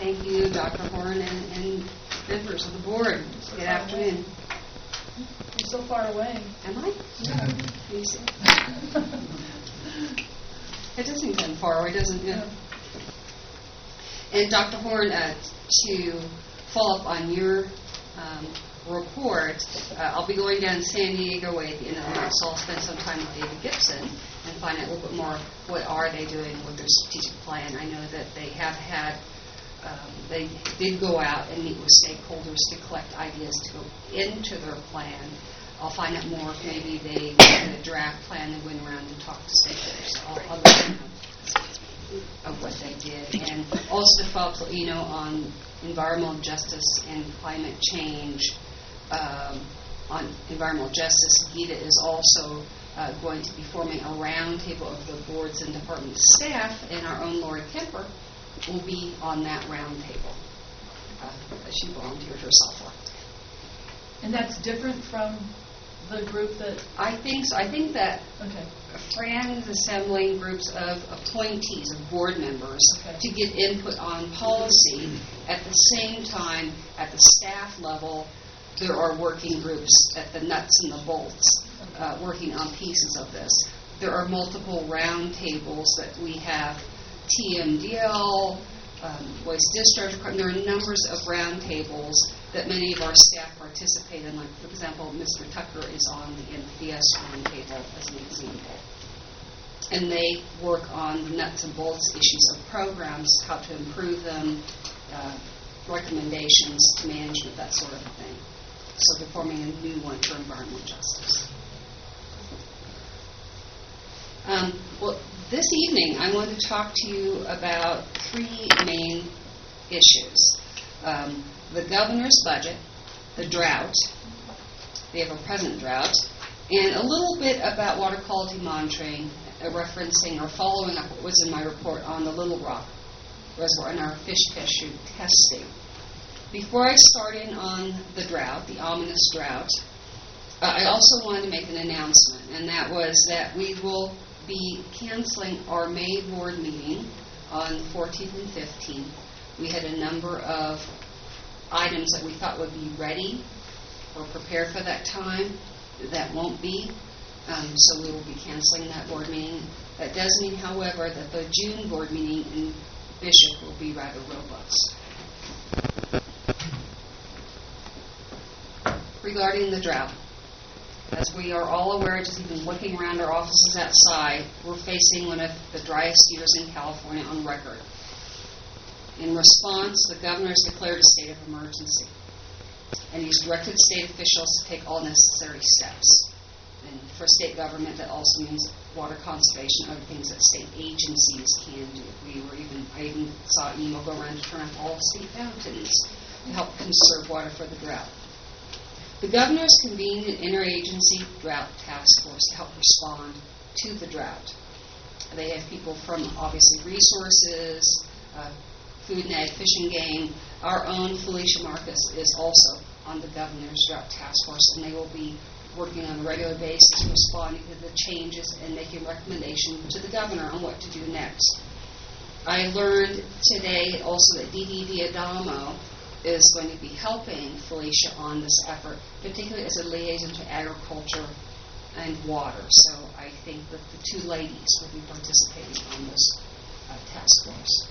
Thank you, Dr. Horn and members of the board. Good afternoon. You're so far away. Am I? Yeah. Can you see? It doesn't come far away, doesn't it? Yeah. And Dr. Horn, to follow up on your report, I'll be going down to San Diego way at the end of the month, so I'll spend some time with David Gibson and find out a little bit more what are they doing with their strategic plan. I know that they have had, they did go out and meet with stakeholders to collect ideas to go into their plan. I'll find out more if maybe they had a draft plan and went around and talked to stakeholders. I'll let you know of what they did. And also to follow up, on environmental justice and climate change. On environmental justice, Gita is also going to be forming a roundtable of the boards and department staff, and our own Lori Kemper will be on that roundtable, as she volunteered herself for. And that's different from the group that... I think so. I think that Okay. Fran is assembling groups of appointees, of board members, to get input on policy. At the same time, at the staff level, there are working groups at the nuts and the bolts working on pieces of this. There are multiple round tables that we have, TMDL, Waste Discharge Department. There are numbers of round tables that many of our staff participate in. Like, for example, Mr. Tucker is on the NPS round table as an example. And they work on the nuts and bolts issues of programs, how to improve them, recommendations to management, that sort of thing. So they're forming a new one for environmental justice. Well, this evening I want to talk to you about three main issues. The governor's budget, the drought, the ever-present drought, and a little bit about water quality monitoring, referencing or following up what was in my report on the Little Rock Reservoir and our fish tissue testing. Before I start in on the drought, the ominous drought, I also wanted to make an announcement, and that was that we will be canceling our May board meeting on 14th and 15th. We had a number of items that we thought would be ready or prepared for that time that won't be, so we will be canceling that board meeting. That does mean, however, that the June board meeting in Bishop will be rather robust. Regarding the drought, as we are all aware, just even looking around our offices outside, we're facing one of the driest years in California on record. In response, the governor has declared a state of emergency, and he's directed state officials to take all necessary steps. And for state government, that also means water conservation, other things that state agencies can do. I even saw an email go around to turn off all state fountains to help conserve water for the drought. The governor has convened an interagency drought task force to help respond to the drought. They have people from, obviously, resources, Food and Ag, Fish and Game. Our own Felicia Marcus is also on the governor's drought task force, and they will be working on a regular basis, responding to the changes and making recommendations to the governor on what to do next. I learned today also that Dee D'Adamo is going to be helping Felicia on this effort, particularly as a liaison to agriculture and water. So I think that the two ladies will be participating on this task force.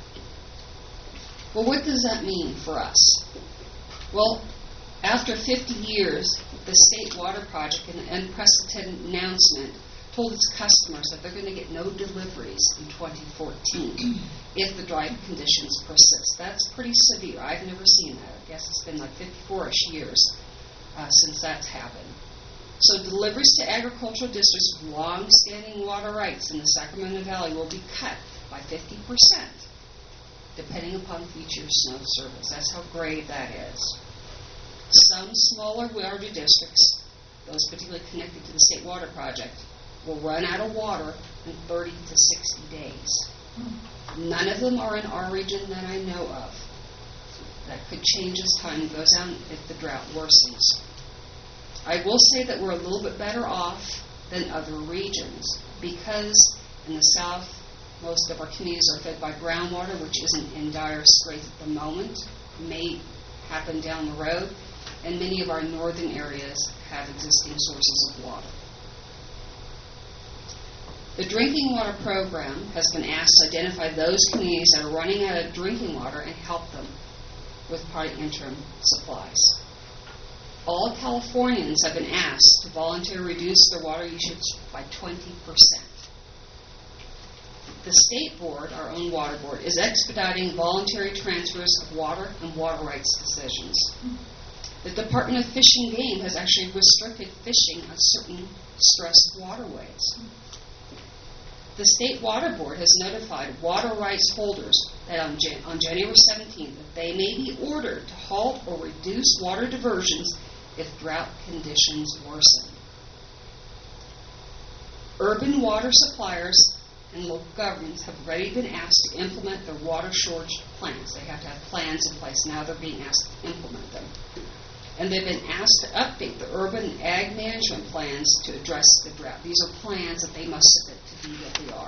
Well, what does that mean for us? Well, after 50 years, the State Water Project, in an unprecedented announcement, told its customers that they're going to get no deliveries in 2014 if the dry conditions persist. That's pretty severe. I've never seen that. I guess it's been like 54-ish years since that's happened. So deliveries to agricultural districts with long-standing water rights in the Sacramento Valley will be cut by 50%, depending upon future snow service. That's how grave that is. Some smaller water districts, those particularly connected to the State Water Project, will run out of water in 30 to 60 days. None of them are in our region that I know of. That could change as time goes on if the drought worsens. I will say that we're a little bit better off than other regions because in the Most of our communities are fed by groundwater, which isn't in dire straits at the moment. May happen down the road. And many of our northern areas have existing sources of water. The drinking water program has been asked to identify those communities that are running out of drinking water and help them with part interim supplies. All Californians have been asked to voluntarily reduce their water usage by 20%. The state board, our own water board, is expediting voluntary transfers of water and water rights decisions. The Department of Fish and Game has actually restricted fishing on certain stressed waterways. The State Water Board has notified water rights holders that on January 17th that they may be ordered to halt or reduce water diversions if drought conditions worsen. Urban water suppliers and local governments have already been asked to implement their water shortage plans. They have to have plans in place. Now they're being asked to implement them. And they've been asked to update the urban ag management plans to address the drought. These are plans that they must submit to DWR.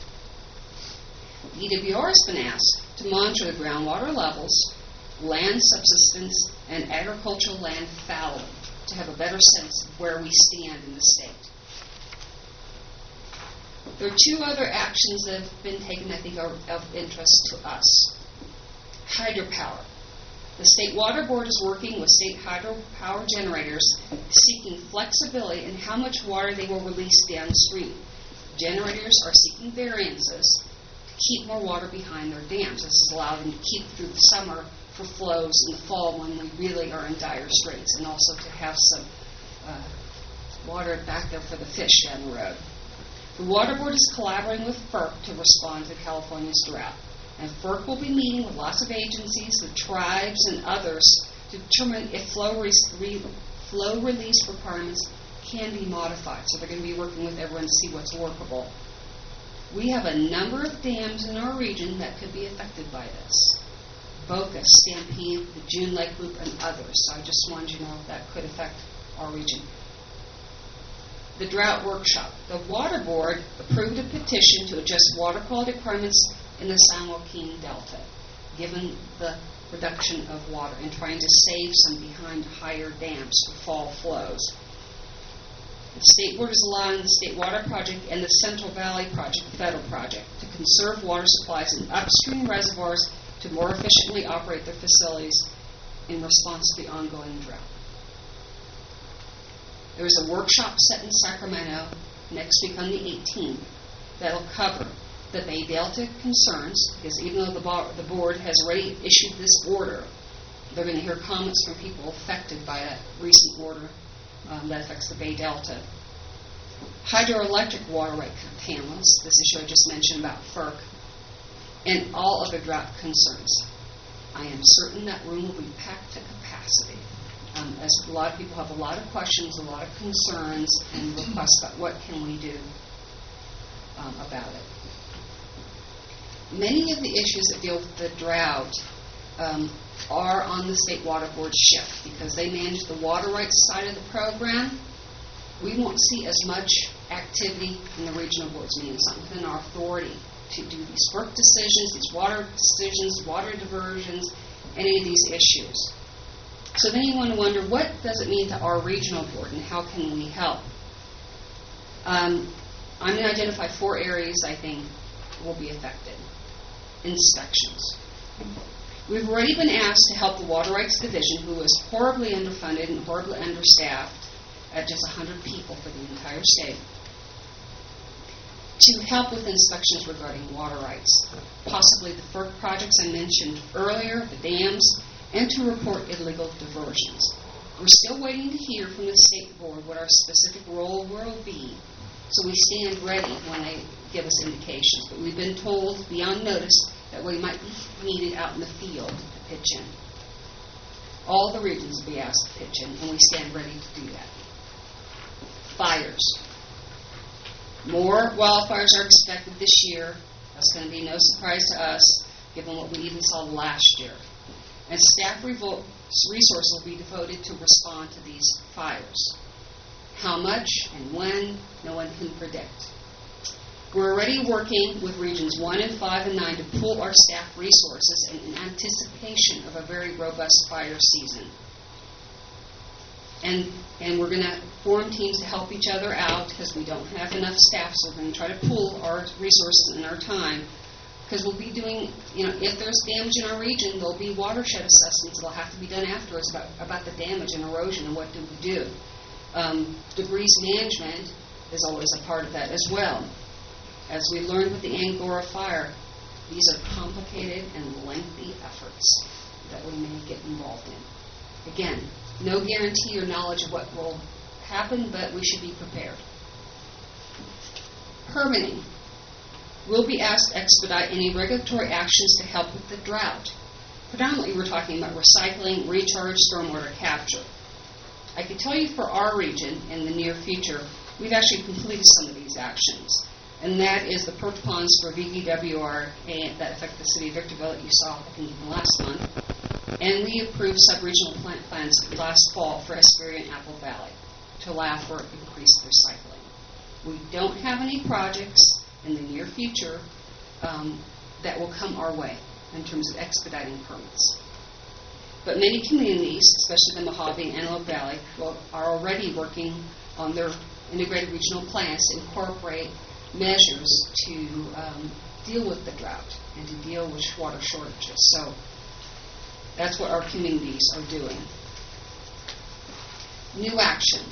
DWR has been asked to monitor the groundwater levels, land subsistence, and agricultural land fallow to have a better sense of where we stand in the state. There are two other actions that have been taken that I think are of interest to us. Hydropower. The State Water Board is working with state hydropower generators seeking flexibility in how much water they will release downstream. Generators are seeking variances to keep more water behind their dams. This has allowed them to keep through the summer for flows in the fall when we really are in dire straits, and also to have some water back there for the fish down the road. The Water Board is collaborating with FERC to respond to California's drought. And FERC will be meeting with lots of agencies, the tribes, and others to determine if flow release requirements can be modified. So they're going to be working with everyone to see what's workable. We have a number of dams in our region that could be affected by this. Boca, Stampede, the June Lake Loop, and others. So I just wanted you to know that could affect our region. The drought workshop. The Water Board approved a petition to adjust water quality requirements in the San Joaquin Delta, given the reduction of water and trying to save some behind higher dams for fall flows. The State Board is allowing the State Water Project and the Central Valley Project, the federal project, to conserve water supplies in upstream reservoirs to more efficiently operate their facilities in response to the ongoing drought. There is a workshop set in Sacramento next week on the 18th that will cover the Bay Delta concerns, because even though the board has already issued this order, they're going to hear comments from people affected by that recent order that affects the Bay Delta. Hydroelectric water right panels, this issue I just mentioned about FERC, and all other drought concerns. I am certain that room will be packed to capacity. As a lot of people have a lot of questions, a lot of concerns, and requests about what can we do about it. Many of the issues that deal with the drought are on the State Water Board's shift because they manage the water rights side of the program. We won't see as much activity in the regional boards meetings. It's not within our authority to do these FERC decisions, these water decisions, water diversions, any of these issues. So then you want to wonder, what does it mean to our regional board and how can we help? I'm going to identify 4 areas I think will be affected. Inspections. We've already been asked to help the Water Rights Division, who is horribly underfunded and horribly understaffed at just 100 people for the entire state, to help with inspections regarding water rights, possibly the FERC projects I mentioned earlier, the dams, and to report illegal diversions. We're still waiting to hear from the State Board what our specific role will be, so we stand ready when they give us indications. But we've been told beyond notice that we might be needed out in the field to pitch in. All the regions will be asked to pitch in, and we stand ready to do that. Fires. More wildfires are expected this year. That's going to be no surprise to us, given what we even saw last year. And staff resources will be devoted to respond to these fires. How much and when, no one can predict. We're already working with Regions 1 and 5 and 9 to pool our staff resources in anticipation of a very robust fire season. And we're going to form teams to help each other out because we don't have enough staff, so we're going to try to pool our resources and our time. Because we'll be doing, if there's damage in our region, there'll be watershed assessments that'll have to be done afterwards about the damage and erosion and what do we do. Debris management is always a part of that as well. As we learned with the Angora fire, these are complicated and lengthy efforts that we may get involved in. Again, no guarantee or knowledge of what will happen, but we should be prepared. Permitting. We'll be asked to expedite any regulatory actions to help with the drought. Predominantly, we're talking about recycling, recharge, stormwater capture. I can tell you for our region in the near future, we've actually completed some of these actions. And that is the perk ponds for VVWR that affect the city of Victorville that you saw, I think, last month. And we approved sub-regional plant plans last fall for Hesperia and Apple Valley to allow for increased recycling. We don't have any projects in the near future that will come our way in terms of expediting permits. But many communities, especially the Mojave and Antelope Valley, are already working on their integrated regional plans to incorporate measures to deal with the drought and to deal with water shortages. So that's what our communities are doing. New actions.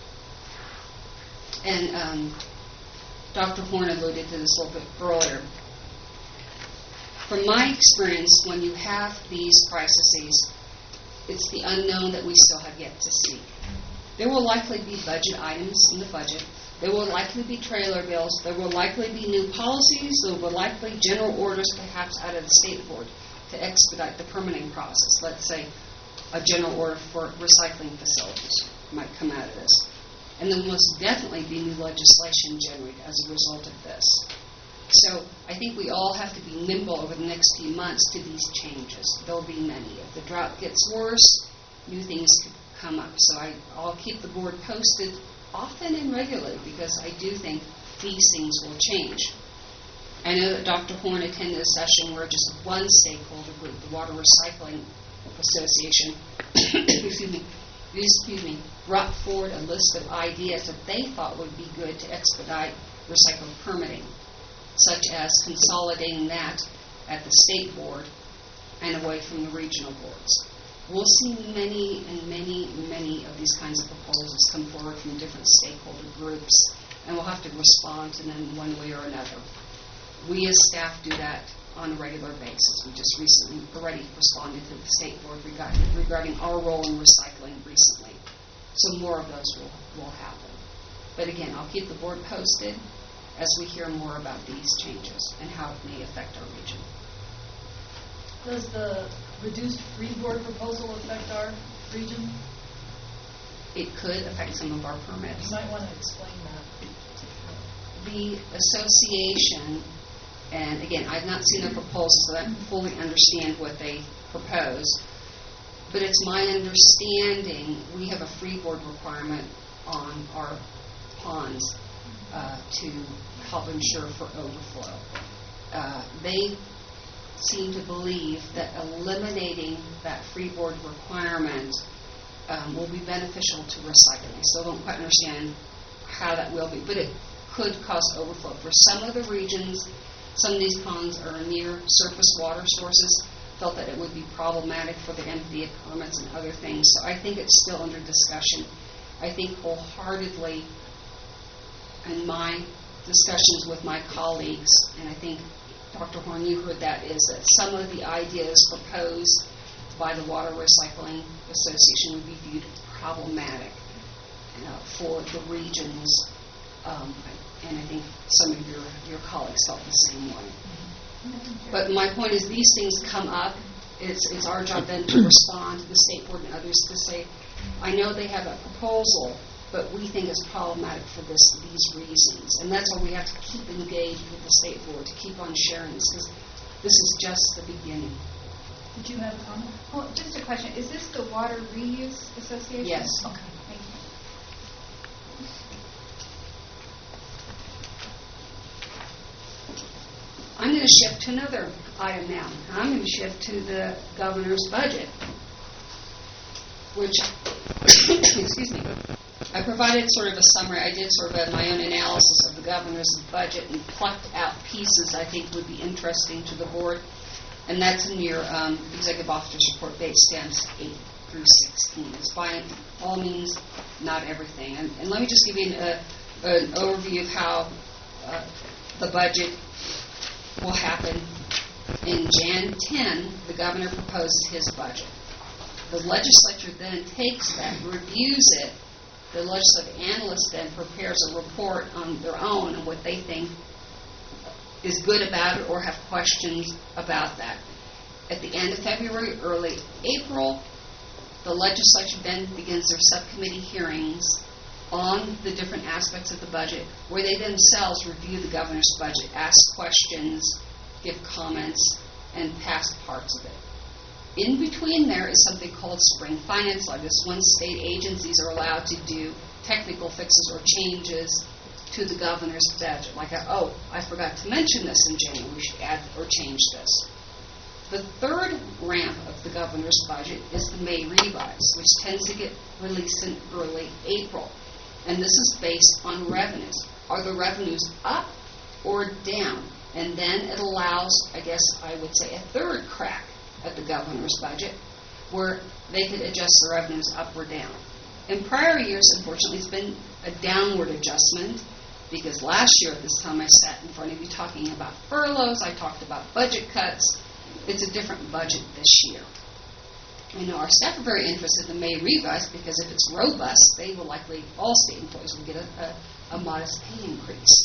And Dr. Horn alluded to this a little bit earlier. From my experience, when you have these crises, it's the unknown that we still have yet to see. There will likely be budget items in the budget. There will likely be trailer bills. There will likely be new policies. There will likely general orders perhaps out of the state board to expedite the permitting process. Let's say a general order for recycling facilities might come out of this. And there will most definitely be new legislation generated as a result of this. So I think we all have to be nimble over the next few months to these changes. There will be many. If the drought gets worse, new things could come up. So I'll keep the board posted often and regularly because I do think these things will change. I know that Dr. Horn attended a session where just one stakeholder group, the Water Recycling Association, excuse me, brought forward a list of ideas that they thought would be good to expedite recycling permitting, such as consolidating that at the state board and away from the regional boards. We'll see many of these kinds of proposals come forward from different stakeholder groups, and we'll have to respond to them one way or another. We as staff do that on a regular basis. We just recently already responded to the state board regarding our role in recycling recently. So more of those will happen. But again, I'll keep the board posted as we hear more about these changes and how it may affect our region. Does the reduced freeboard proposal affect our region? It could affect some of our permits. You might want to explain that. The association, and again, I've not seen their proposals, but I fully understand what they propose. But it's my understanding we have a freeboard requirement on our ponds to help ensure for overflow. They seem to believe that eliminating that freeboard requirement will be beneficial to recycling. I still don't quite understand how that will be, but it could cause overflow. For some of the regions, some of these ponds are near surface water sources, felt that it would be problematic for the MDA permits and other things. So I think it's still under discussion. I think wholeheartedly in my discussions with my colleagues, and I think Dr. Horn, you heard that, is that some of the ideas proposed by the Water Recycling Association would be viewed problematic for the regions, and I think some of your colleagues felt the same way. But my point is these things come up. It's our job then to respond to the state board and others to say, I know they have a proposal, but we think it's problematic for these reasons. And that's why we have to keep engaged with the state board, to keep on sharing this, because this is just the beginning. Did you have a comment? Well, just a question. Is this the Water Reuse Association? Yes. Okay, thank you. shift to another item now. I'm going to shift to the governor's budget, which, excuse me, I provided sort of a summary. I did sort of my own analysis of the governor's budget and plucked out pieces I think would be interesting to the board, and that's in your executive officer's report, page stamps 8 through 16. It's by all means not everything. And let me just give you an overview of how the budget will happen. In Jan 10, the governor proposes his budget. The legislature then takes that, reviews it. The legislative analyst then prepares a report on their own on what they think is good about it or have questions about that. At the end of February, early April, the legislature then begins their subcommittee hearings on the different aspects of the budget, where they themselves review the governor's budget, ask questions, give comments, and pass parts of it. In between there is something called spring finance law. This when state agencies are allowed to do technical fixes or changes to the governor's budget. Like, I forgot to mention this in January. We should add or change this. The third ramp of the governor's budget is the May revise, which tends to get released in early April. And this is based on revenues. Are the revenues up or down? And then it allows, I guess I would say, a third crack at the governor's budget where they could adjust the revenues up or down. In prior years, unfortunately, it's been a downward adjustment because last year at this time I sat in front of you talking about furloughs, I talked about budget cuts. It's a different budget this year. I know our staff are very interested in the May revise because if it's robust, they will likely, all state employees will get a modest pay increase.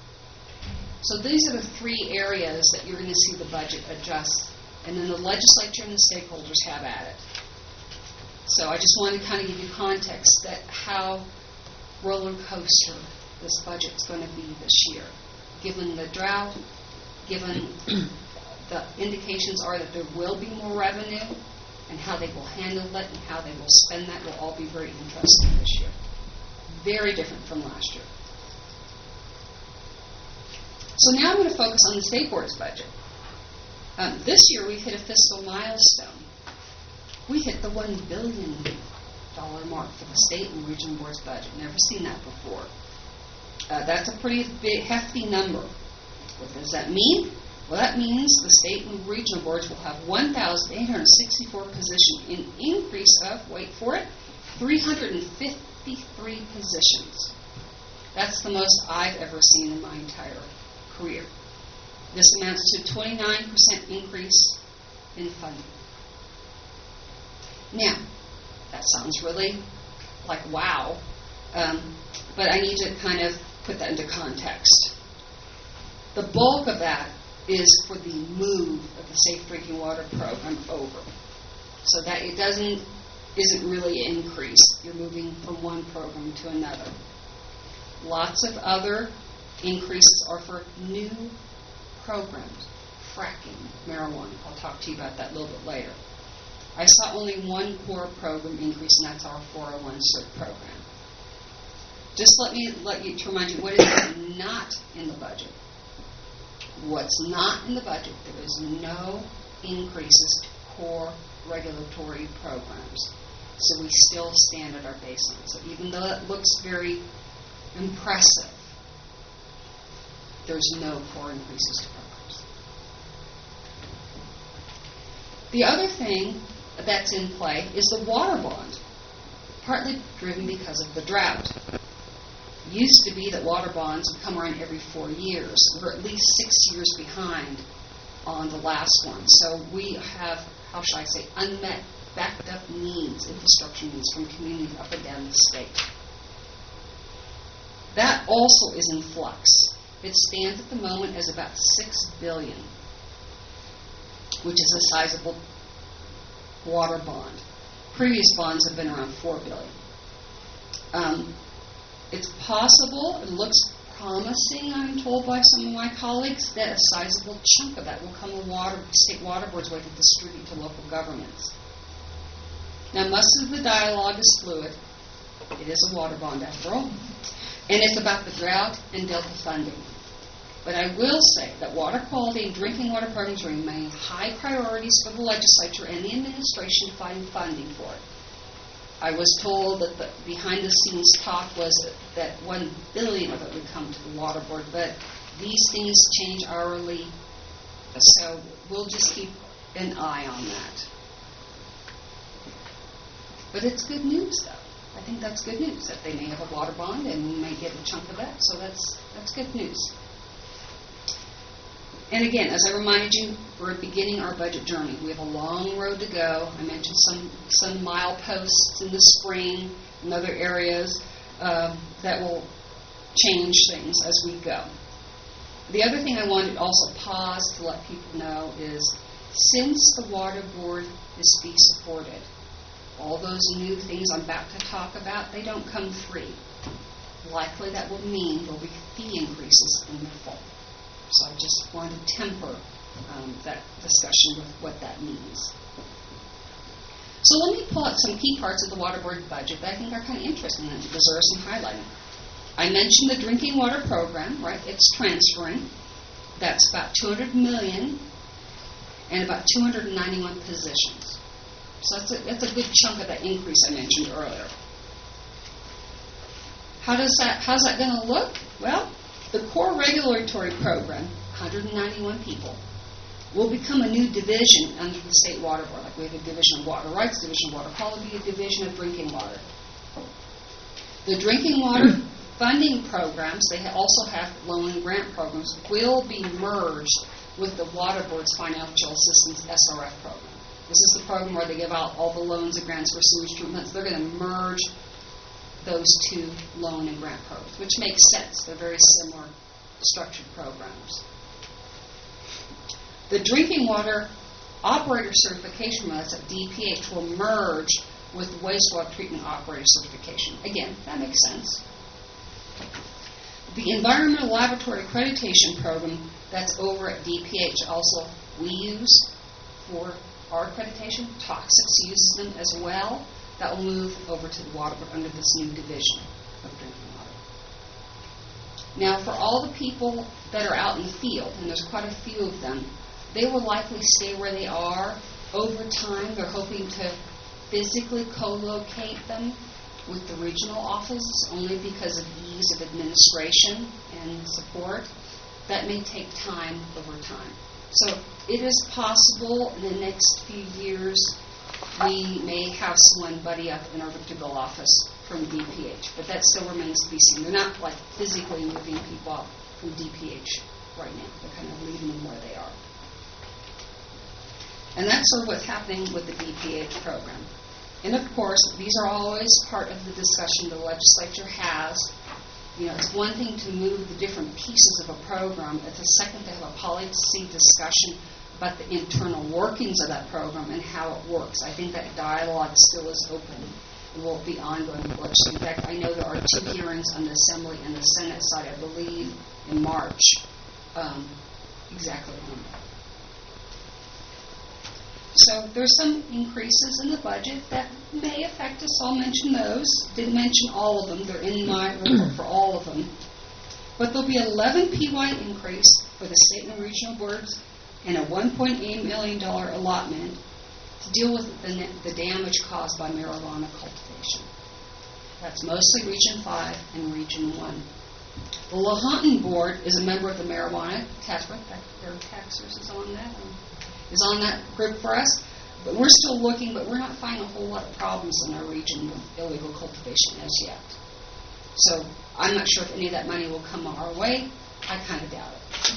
So these are the three areas that you're going to see the budget adjust, and then the legislature and the stakeholders have at it. So I just wanted to kind of give you context that how roller coaster this budget's going to be this year, given the drought, given the indications are that there will be more revenue, and how they will handle it and how they will spend that will all be very interesting this year. Very different from last year. So now I'm going to focus on the state board's budget. This year we hit a fiscal milestone. We hit the $1 billion mark for the state and regional board's budget. Never seen that before. That's a pretty big, hefty number. What does that mean? Well, that means the state and regional boards will have 1,864 positions, an increase of, wait for it, 353 positions. That's the most I've ever seen in my entire career. This amounts to 29% increase in funding. Now, that sounds really like wow, but I need to kind of put that into context. The bulk of that is for the move of the Safe Drinking Water Program over. So that it isn't really an increase. You're moving from one program to another. Lots of other increases are for new programs. Fracking, marijuana. I'll talk to you about that a little bit later. I saw only one core program increase, and that's our 401 CERT program. Just let me remind you what is not in the budget. What's not in the budget, there is no increases to core regulatory programs. So we still stand at our baseline. So even though it looks very impressive, there's no core increases to programs. The other thing that's in play is the water bond, partly driven because of the drought. Used to be that water bonds would come around every 4 years. We're at least 6 years behind on the last one. So we have, how shall I say, unmet, backed up needs, infrastructure needs from communities up and down the state. That also is in flux. It stands at the moment as about $6 billion, which is a sizable water bond. Previous bonds have been around $4 billion. It's possible, it looks promising, I'm told by some of my colleagues, that a sizable chunk of that will come the state water board's way to distribute to local governments. Now, most of the dialogue is fluid. It is a water bond, after all. And it's about the drought and Delta funding. But I will say that water quality and drinking water programs remain high priorities for the legislature and the administration to find funding for it. I was told that the behind-the-scenes talk was that $1 billion of it would come to the water board, but these things change hourly, so we'll just keep an eye on that. But it's good news, though. I think that's good news, that they may have a water bond and we may get a chunk of that, so that's good news. And again, as I reminded you, we're beginning our budget journey. We have a long road to go. I mentioned some mileposts in the spring and other areas that will change things as we go. The other thing I wanted to also pause to let people know is, since the water board is fee supported, all those new things I'm about to talk about, they don't come free. Likely that will mean there will be fee increases in the fall. So I just wanted to temper that discussion with what that means. So let me pull out some key parts of the water board budget that I think are kind of interesting and deserve some highlighting. I mentioned the drinking water program, right? It's transferring. That's about $200 million and about 291 positions. So that's a good chunk of that increase I mentioned earlier. How's that going to look? Well, the core regulatory program, 191 people, will become a new division under the State Water Board. Like we have a division of water rights, division of water quality, a division of drinking water. The drinking water funding programs, they also have loan and grant programs, will be merged with the Water Board's Financial Assistance SRF program. This is the program where they give out all the loans and grants for sewage treatments. They're going to merge those two loan and grant programs, which makes sense. They're very similar structured programs. The drinking water operator certification, that's at DPH, will merge with the wastewater treatment operator certification. Again, that makes sense. The environmental laboratory accreditation program, that's over at DPH, also we use for our accreditation. Toxics uses them as well. That will move over to the water under this new division of drinking water. Now, for all the people that are out in the field, and there's quite a few of them, they will likely stay where they are. Over time, they're hoping to physically co-locate them with the regional offices, only because of ease of administration and support. That may take time over time. So it is possible in the next few years we may have someone buddy up in our Victor Bill office from DPH, but that still remains to be seen. They're not like physically moving people out from DPH right now. They're kind of leaving them where they are. And that's sort of what's happening with the DPH program. And of course, these are always part of the discussion the legislature has. You know, it's one thing to move the different pieces of a program. It's a second to have a policy discussion about the internal workings of that program and how it works. I think that dialogue still is open and will be ongoing with legislation. In fact, I know there are 2 hearings on the Assembly and the Senate side, I believe, in March. Exactly on that. So there's some increases in the budget that may affect us. I'll mention those. Didn't mention all of them. They're in my report for all of them. But there'll be 11 PY increase for the state and regional boards and a $1.8 million allotment to deal with the damage caused by marijuana cultivation. That's mostly Region 5 and Region 1. The Lahontan Board is a member of the marijuana task force. Their tax force is on that group for us. But we're still looking, but we're not finding a whole lot of problems in our region with illegal cultivation as yet. So I'm not sure if any of that money will come our way. I kind of doubt it.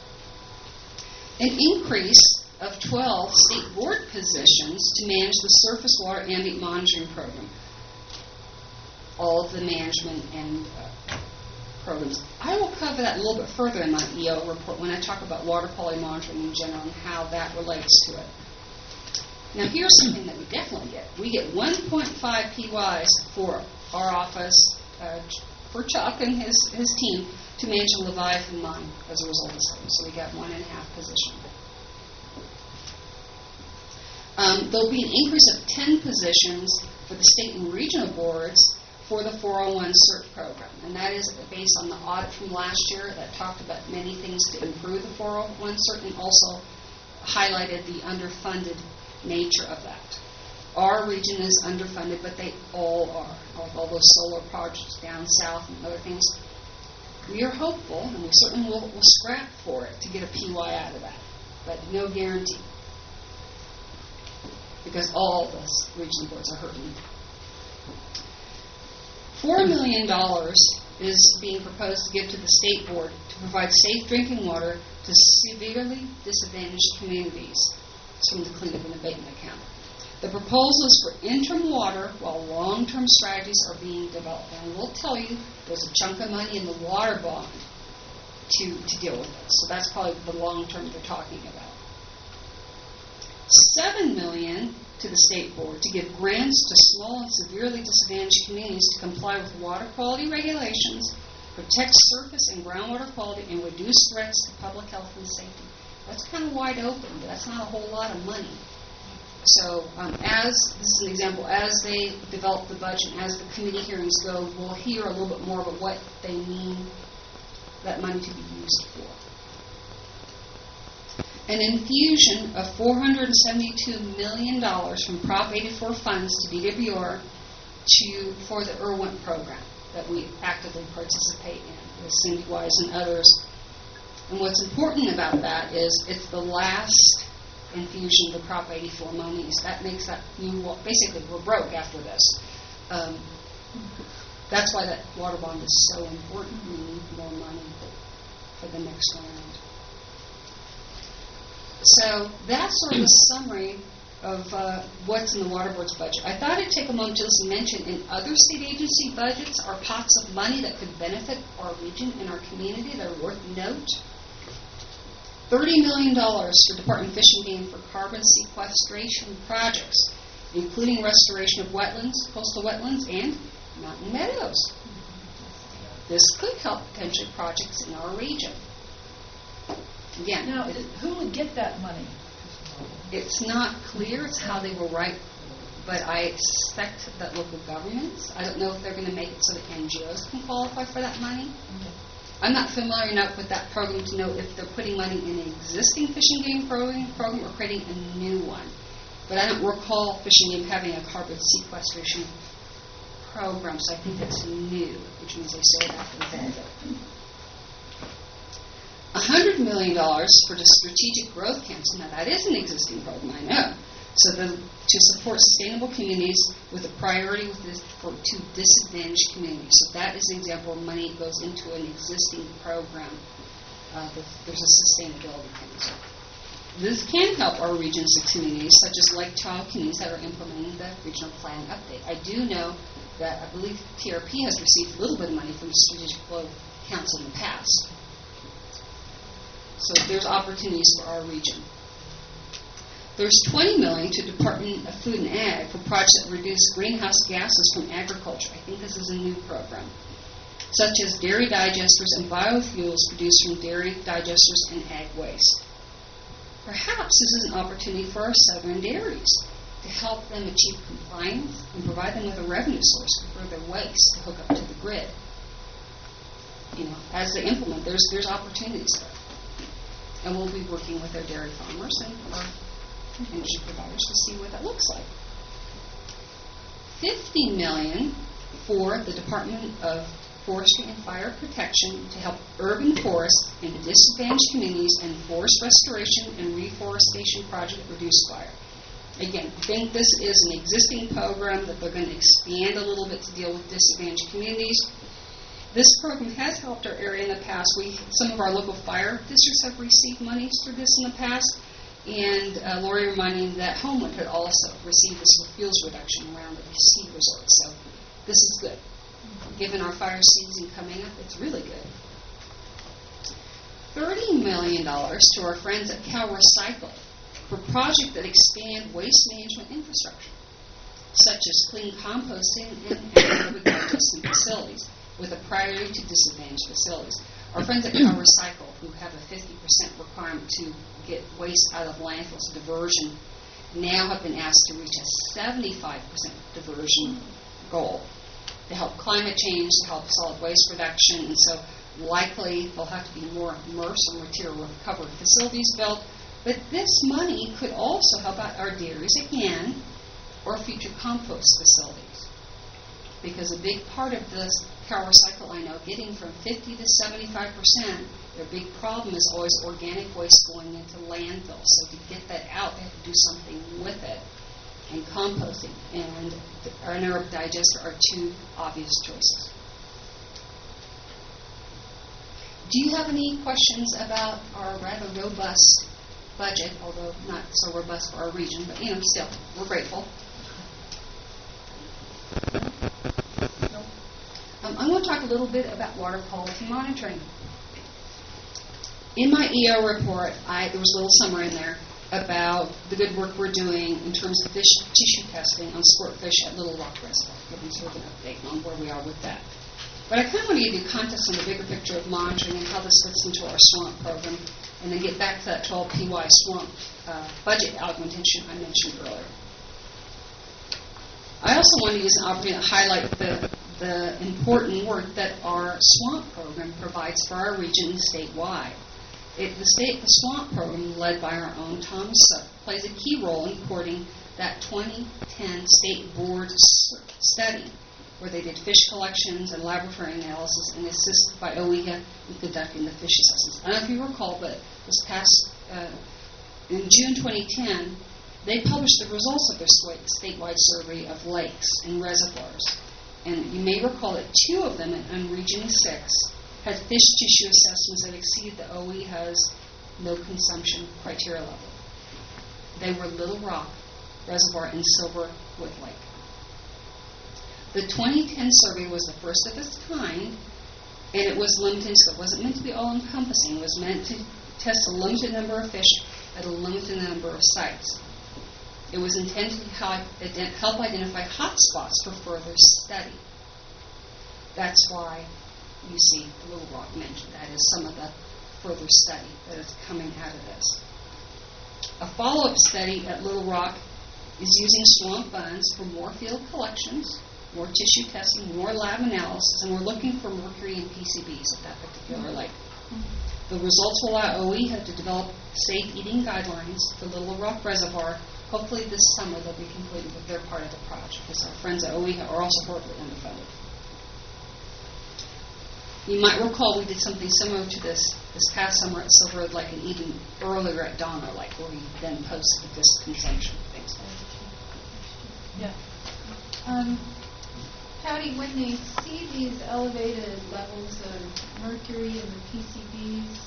An increase of 12 state board positions to manage the surface water ambient monitoring program. All of the management and programs. I will cover that a little bit further in my EO report when I talk about water quality monitoring in general and how that relates to it. Now here's something that we definitely get. We get 1.5 PYs for our office, for Chuck and his team, to manage the Leviathan mine as a result of this. So we got 1.5 position. There'll be an increase of 10 positions for the state and regional boards for the 401 CERT program. And that is based on the audit from last year that talked about many things to improve the 401 CERT and also highlighted the underfunded nature of that. Our region is underfunded, but they all are. Like all those solar projects down south and other things. We are hopeful, and we certainly will scrap for it to get a PY out of that, but no guarantee. Because all of us regional boards are hurting. $4 million is being proposed to give to the state board to provide safe drinking water to severely disadvantaged communities. It's from the Cleanup and Abatement account. The proposal is for interim water while long-term strategies are being developed. And I will tell you, there's a chunk of money in the water bond to deal with this. So that's probably the long-term they're talking about. $7 million to the state board to give grants to small and severely disadvantaged communities to comply with water quality regulations, protect surface and groundwater quality, and reduce threats to public health and safety. That's kind of wide open, but that's not a whole lot of money. So this is an example, as they develop the budget, as the committee hearings go, we'll hear a little bit more about what they mean that money to be used for. An infusion of $472 million from Prop 84 funds to DWR for the IRWINT program that we actively participate in with Cindy Wise and others. And what's important about that is it's the last infusion of the Prop 84 monies. That makes that new, basically we're broke after this. That's why that water bond is so important. We need more money for the next round. So that's sort of a summary of what's in the water board's budget. I thought I'd take a moment to just mention in other state agency budgets are pots of money that could benefit our region and our community that are worth note. $30 million for Department of Fish and Game for carbon sequestration projects, including restoration of wetlands, coastal wetlands, and mountain meadows. This could help potential projects in our region. Again, Now, who would get that money? it's not clear. It's how they will write, but I expect that local governments, I don't know if they're going to make it so that NGOs can qualify for that money. I'm not familiar enough with that program to know if they're putting money in an existing Fish and Game program or creating a new one. But I don't recall Fish and Game having a carbon sequestration program, so I think it's new, which means they still have to vet it. $100 million for the Strategic Growth Council. Now, that is an existing program, I know. So to support sustainable communities with a priority to disadvantaged communities. So that is an example of money that goes into an existing program. There's a sustainability council. This can help our regions and communities, such as Lake Child communities that are implementing the regional plan update. I do know that I believe TRP has received a little bit of money from the Strategic Growth Council in the past. So there's opportunities for our region. There's $20 million to Department of Food and Ag for projects that reduce greenhouse gases from agriculture. I think this is a new program, such as dairy digesters and biofuels produced from dairy digesters and ag waste. Perhaps this is an opportunity for our southern dairies to help them achieve compliance and provide them with a revenue source for their waste to hook up to the grid. As they implement, there's opportunities there. And we'll be working with our dairy farmers and our energy providers to see what that looks like. $50 million for the Department of Forestry and Fire Protection to help urban forests in disadvantaged communities and forest restoration and reforestation project that reduce fire. Again, I think this is an existing program that they're going to expand a little bit to deal with disadvantaged communities. This program has helped our area in the past. Some of our local fire districts have received monies through this in the past, and Lori reminding me that Homewood had also received this for fuels reduction around the ski resort. So this is good. Given our fire season coming up, it's really good. $30 million to our friends at Cal Recycle for projects that expand waste management infrastructure, such as clean composting and anaerobic digestion facilities, with a priority to disadvantaged facilities. Our friends at Cal Recycle, who have a 50% requirement to get waste out of landfills, diversion, now have been asked to reach a 75% diversion goal. to help climate change, to help solid waste reduction, and so likely there'll have to be more MRFs or material recovery facilities built. But this money could also help out our dairies again, or future compost facilities. Because a big part of this Cal Recycle, I know, getting from 50 to 75%, their big problem is always organic waste going into landfill. So to get that out, they have to do something with it. And composting and anaerobic digester are two obvious choices. Do you have any questions about our rather robust budget, although not so robust for our region, but still, we're grateful. I want to talk a little bit about water quality monitoring. In my EO report, there was a little summary in there about the good work we're doing in terms of fish tissue testing on sport fish at Little Rock Reservoir, giving sort of an update on where we are with that. But I kind of want to give you context on the bigger picture of monitoring and how this fits into our swamp program, and then get back to that 12 PY swamp budget augmentation I mentioned earlier. I also want to use an opportunity to highlight the important work that our swamp program provides for our region statewide. The swamp program, led by our own Thomas Suck, plays a key role in supporting that 2010 state board study, where they did fish collections and laboratory analysis and assisted by OEHA in conducting the fish assessments. I don't know if you recall, but this past, in June 2010, they published the results of their statewide survey of lakes and reservoirs. And you may recall that 2 of them in Region 6 had fish tissue assessments that exceed the OEHA's no consumption criteria level. They were Little Rock Reservoir and Silverwood Lake. The 2010 survey was the first of its kind, and it was limited, so it wasn't meant to be all-encompassing. It was meant to test a limited number of fish at a limited number of sites. It was intended to help identify hotspots for further study. That's why you see Little Rock mentioned. That is some of the further study that is coming out of this. A follow-up study at Little Rock is using swamp funds for more field collections, more tissue testing, more lab analysis, and we're looking for mercury and PCBs at that particular lake. The results will allow OEHA to develop safe eating guidelines for Little Rock Reservoir. Hopefully this summer they'll be completed with their part of the project, because our friends at OEHA are also horribly underfunded. You might recall we did something similar to this past summer at Silverwood Lake, and even earlier at Donner Lake, where we then posted the fish consumption things. Yeah. Patty, when they see these elevated levels of mercury in the PCBs,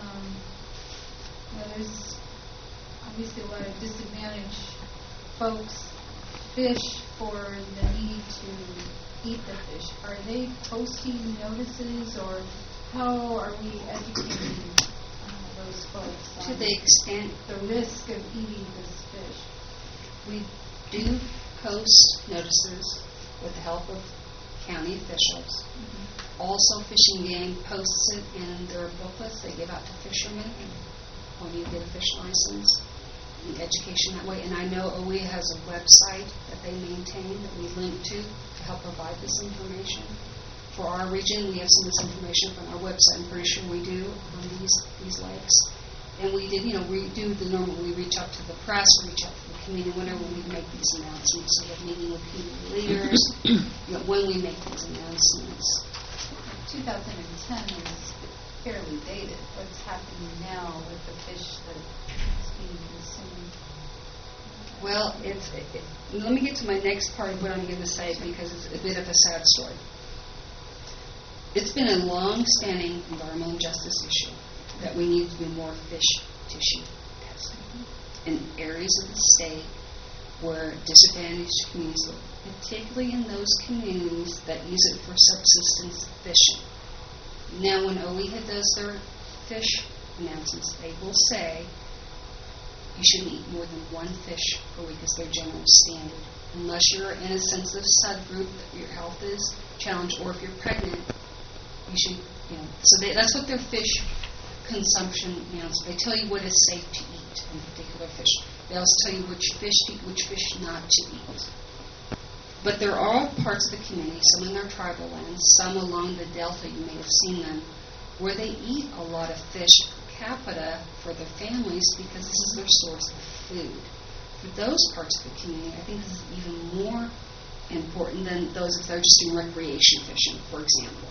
there's obviously a lot of disadvantaged folks, fish, for the need to eat the fish. Are they posting notices, or how are we educating those folks To the extent the risk of eating this fish? we do post notices with the help of county officials. Also, Fish and Game posts it in their booklets they give out to fishermen when you get a fish license, the education that way. And I know OEHA has a website that they maintain that we link to help provide this information. For our region, we have some of this information from our website. I'm pretty sure we do on these lakes. And we did, we do the normal. We reach out to the press, we reach out to the community whenever we make these announcements. So we're meeting with community leaders when we make these announcements. 2010 is fairly dated. What's happening now with the fish that is being consumed? Well, let me get to my next part of what I'm going to say, because it's a bit of a sad story. It's been a long-standing environmental justice issue that we need to do more fish tissue testing in areas of the state where disadvantaged communities live, particularly in those communities that use it for subsistence fishing. Now, when OEHA does their fish announcements, they will say you shouldn't eat more than 1 fish per week as their general standard, unless you're in a sensitive subgroup, that your health is challenged, or if you're pregnant, you should, So that's what their fish consumption announcements. They tell you what is safe to eat in particular fish. They also tell you which fish to eat, which fish not to eat. But there are parts of the community, some in our tribal lands, some along the delta, you may have seen them, where they eat a lot of fish per capita for their families because this is their source of food. For those parts of the community, I think this is even more important than those if they're just doing recreation fishing, for example.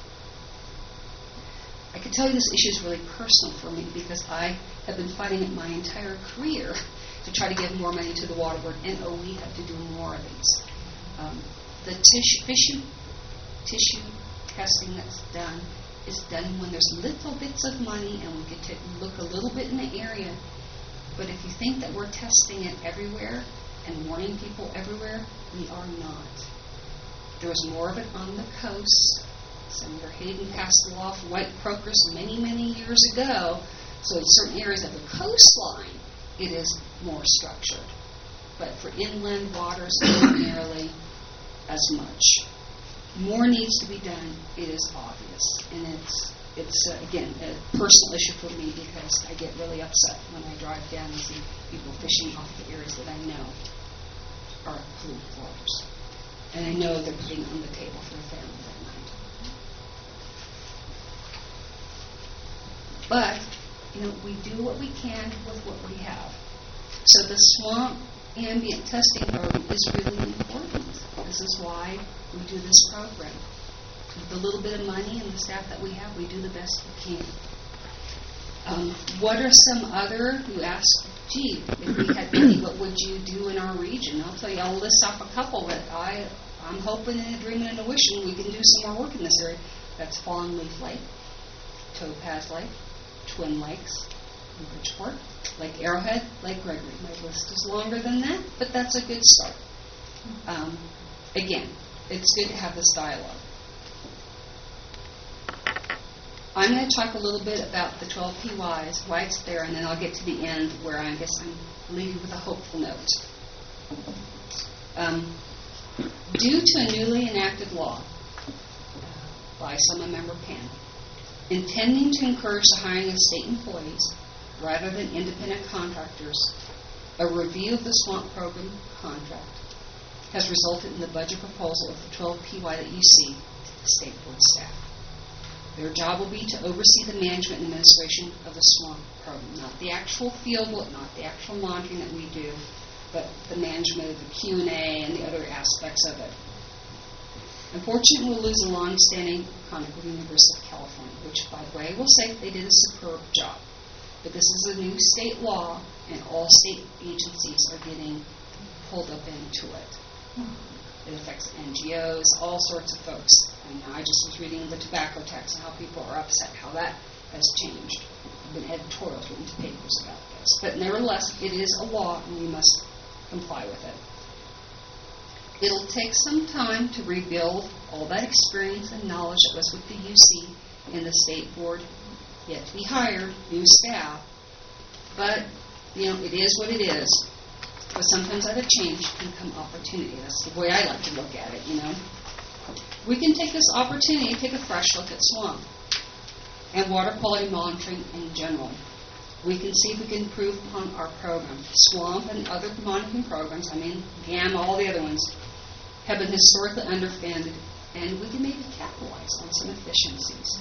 I can tell you this issue is really personal for me because I have been fighting it my entire career to try to give more money to the water board, and we have to do more of these. The tissue testing that's done is done when there's little bits of money and we get to look a little bit in the area. But if you think that we're testing it everywhere and warning people everywhere, we are not. There was more of it on the coast. Senator Hayden passed the law for white croakers many, many years ago. So in certain areas of the coastline, it is more structured. But for inland waters, not nearly as much. More needs to be done. It is obvious. And it's again, a personal issue for me because I get really upset when I drive down and see people fishing off the areas that I know are polluted waters. And I know they're putting on the table for their families at night. But, we do what we can with what we have. So the swamp ambient testing program is really important. This is why we do this program. With the little bit of money and the staff that we have, we do the best we can. What are some other, you ask, gee, if we had money, what would you do in our region? I'll tell you, I'll list off a couple that I'm hoping and dreaming and wishing we can do some more work in this area. That's Fallen Leaf Lake, Topaz Lake, Twin Lakes, in Bridgeport, Lake Arrowhead, Lake Gregory. My list is longer than that, but that's a good start. Again, it's good to have this dialogue. I'm going to talk a little bit about the 12 PYs, why it's there, and then I'll get to the end where I guess I'm leaving with a hopeful note. Due to a newly enacted law by Assemblymember Penn, intending to encourage the hiring of state employees rather than independent contractors, a review of the swamp program contract has resulted in the budget proposal of the 12 PY that you see to the state board staff. Their job will be to oversee the management and administration of the swamp program, not the actual field work, not the actual monitoring that we do, but the management of the Q&A and the other aspects of it. Unfortunately, we'll lose a long-standing contract with the University of California, which, by the way, will say they did a superb job. But this is a new state law, and all state agencies are getting pulled up into it. It affects NGOs, all sorts of folks. And I just was reading the tobacco tax and how people are upset, how that has changed. There have been editorials written to papers about this. But nevertheless, it is a law, and we must comply with it. It'll take some time to rebuild all that experience and knowledge that was with the UC and the state board, yet to be hired, new staff. But, it is what it is. But sometimes out of change can come opportunity. That's the way I like to look at it, We can take this opportunity to take a fresh look at swamp and water quality monitoring in general. We can see if we can improve upon our program. Swamp and other monitoring programs, GAM, all the other ones, have been historically underfunded, and we can maybe capitalize on some efficiencies.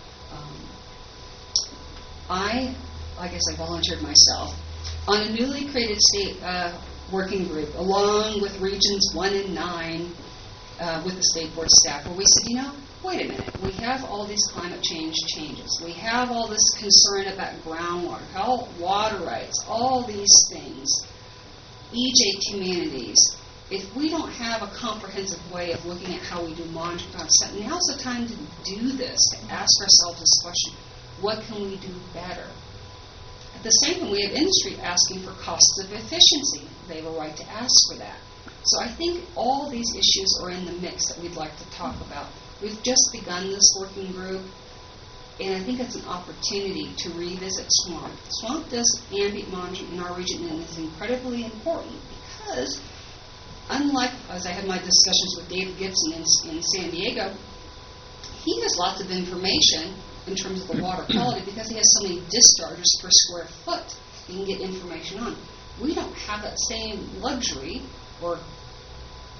I volunteered myself on a newly created state working group, along with Regions 1 and 9, with the state board staff, where we said, wait a minute, we have all these climate change changes. We have all this concern about groundwater, water rights, all these things, EJ communities. If we don't have a comprehensive way of looking at how we do monitoring, now's the time to do this, to ask ourselves this question, what can we do better? At the same time, we have industry asking for costs of efficiency. They have a right to ask for that. So I think all these issues are in the mix that we'd like to talk about. We've just begun this working group, and I think it's an opportunity to revisit swamp. Swamp does ambient monitoring in our region, and it's incredibly important because, unlike, as I had my discussions with David Gibson in San Diego, he has lots of information in terms of the water quality because he has so many discharges per square foot he can get information on. We don't have that same luxury or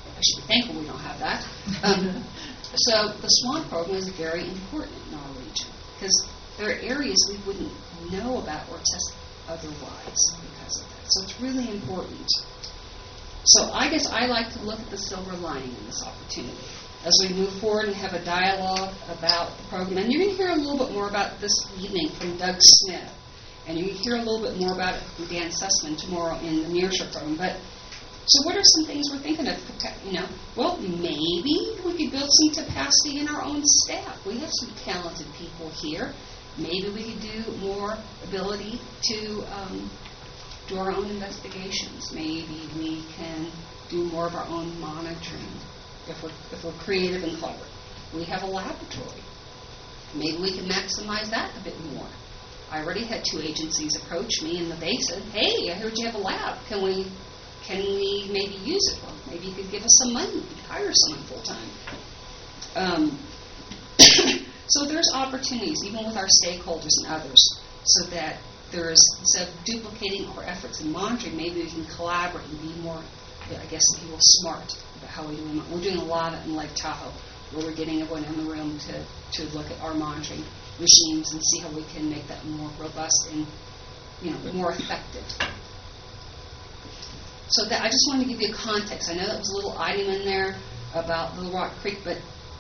I should be thankful we don't have that. So the SWAN program is very important in our region because there are areas we wouldn't know about or test otherwise because of that. So it's really important. So I guess I like to look at the silver lining in this opportunity as we move forward and have a dialogue about the program. And you're going to hear a little bit more about this evening from Doug Smith. And you can hear a little bit more about it from Dan Sussman tomorrow in the Nearshore program. But so what are some things we're thinking of? Well, maybe we could build some capacity in our own staff. We have some talented people here. Maybe we could do more ability to do our own investigations. Maybe we can do more of our own monitoring if we're creative and clever. We have a laboratory. Maybe we can maximize that a bit more. I already had 2 agencies approach me in the basin. Hey, I heard you have a lab. Can we maybe use it? Well, maybe you could give us some money. We could hire someone full time. So there's opportunities, even with our stakeholders and others, so that there's, instead of duplicating our efforts in monitoring, maybe we can collaborate and be more, I guess, if you will, smart about how we do it. We're doing a lot in Lake Tahoe, where we're getting everyone in the room to look at our monitoring regimes and see how we can make that more robust and more effective. So that I just wanted to give you a context. I know that was a little item in there about Little Rock Creek, but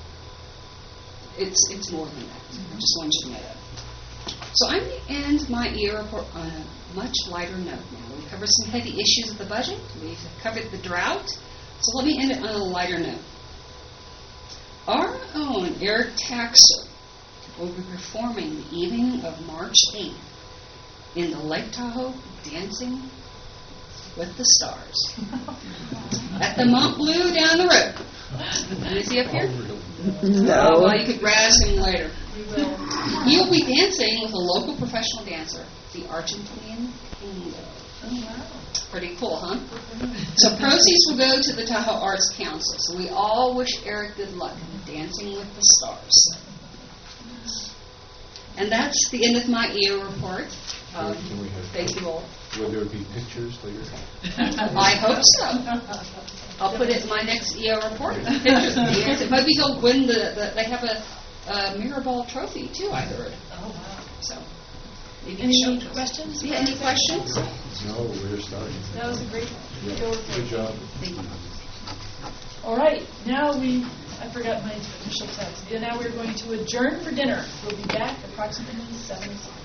it's more than that. I just wanted you to know that. So I'm going to end my EA report on a much lighter note now. We've covered some heavy issues of the budget. We've covered the drought. So let me end it on a lighter note. Our own Eric Taxer will be performing the evening of March 8th in the Lake Tahoe Dancing with the Stars at the Mont Bleu down the road. Is he up here? No. Well, you could razz him later. We will. He'll be dancing with a local professional dancer, the Argentinian Tango. Oh, wow. Pretty cool, huh? So proceeds will go to the Tahoe Arts Council. So we all wish Eric good luck in Dancing with the Stars. And that's the end of my EO report. Can we have, Thank you all. will there be pictures later? I hope so. I'll put it in my next EO report. Pictures of the dance. Maybe he'll win they have a Mirrorball trophy too, I heard. Oh, wow. So maybe Any show us. questions? Yeah, any questions? No, we're starting. That was a great Yeah. report. Good job. Thank you. All right, now I forgot my official text. And now we're going to adjourn for dinner. We'll be back approximately 7 o'clock.